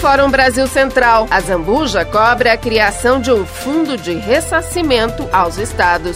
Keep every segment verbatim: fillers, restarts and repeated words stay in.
Fórum Brasil Central. A Zambuja cobra a criação de um fundo de ressarcimento aos estados.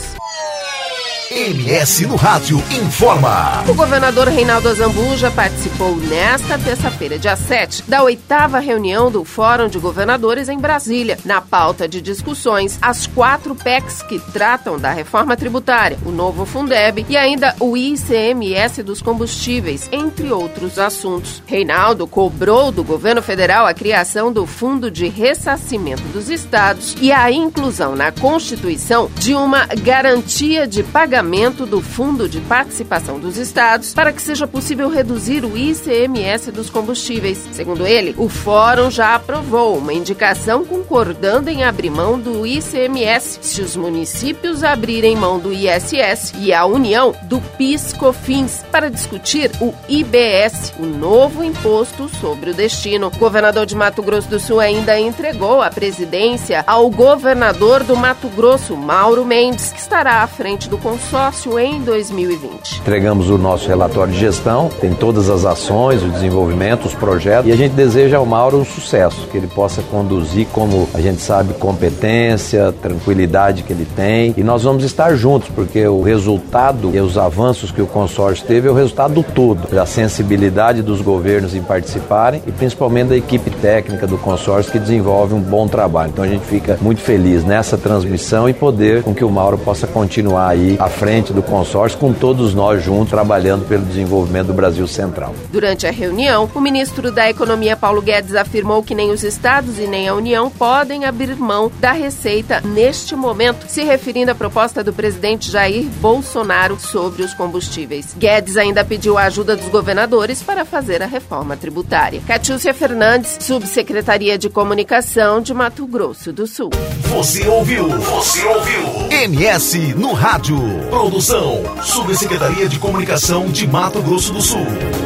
M S no Rádio informa. O governador Reinaldo Azambuja participou nesta terça-feira, dia sete, da oitava reunião do Fórum de Governadores em Brasília. Na pauta de discussões, as quatro P E Cs que tratam da reforma tributária, o novo Fundeb e ainda o I C M S dos combustíveis, entre outros assuntos. Reinaldo cobrou do governo federal a criação do Fundo de Ressarcimento dos Estados e a inclusão na Constituição de uma garantia de pagamento do Fundo de Participação dos Estados para que seja possível reduzir o I C M S dos combustíveis. Segundo ele, o Fórum já aprovou uma indicação concordando em abrir mão do I C M S se os municípios abrirem mão do I S S e a União do PIS/COFINS para discutir o I B S, o novo imposto sobre o destino. O governador de Mato Grosso do Sul ainda entregou a presidência ao governador do Mato Grosso, Mauro Mendes, que estará à frente do consórcio em dois mil e vinte. Entregamos o nosso relatório de gestão, tem todas as ações, o desenvolvimento, os projetos, e a gente deseja ao Mauro um sucesso, que ele possa conduzir, como a gente sabe, competência, tranquilidade que ele tem, e nós vamos estar juntos, porque o resultado e os avanços que o consórcio teve é o resultado do todo, da sensibilidade dos governos em participarem e principalmente da equipe técnica do consórcio que desenvolve um bom trabalho. Então a gente fica muito feliz nessa transmissão e poder com que o Mauro possa continuar aí à frente do consórcio, com todos nós juntos, trabalhando pelo desenvolvimento do Brasil Central. Durante a reunião, o ministro da Economia, Paulo Guedes, afirmou que nem os estados e nem a União podem abrir mão da receita neste momento, se referindo à proposta do presidente Jair Bolsonaro sobre os combustíveis. Guedes ainda pediu a ajuda dos governadores para fazer a reforma tributária. Catiúcia Fernandes, Subsecretaria de Comunicação de Mato Grosso do Sul. Você ouviu? Você ouviu? M S no Rádio. Produção, Subsecretaria de Comunicação de Mato Grosso do Sul.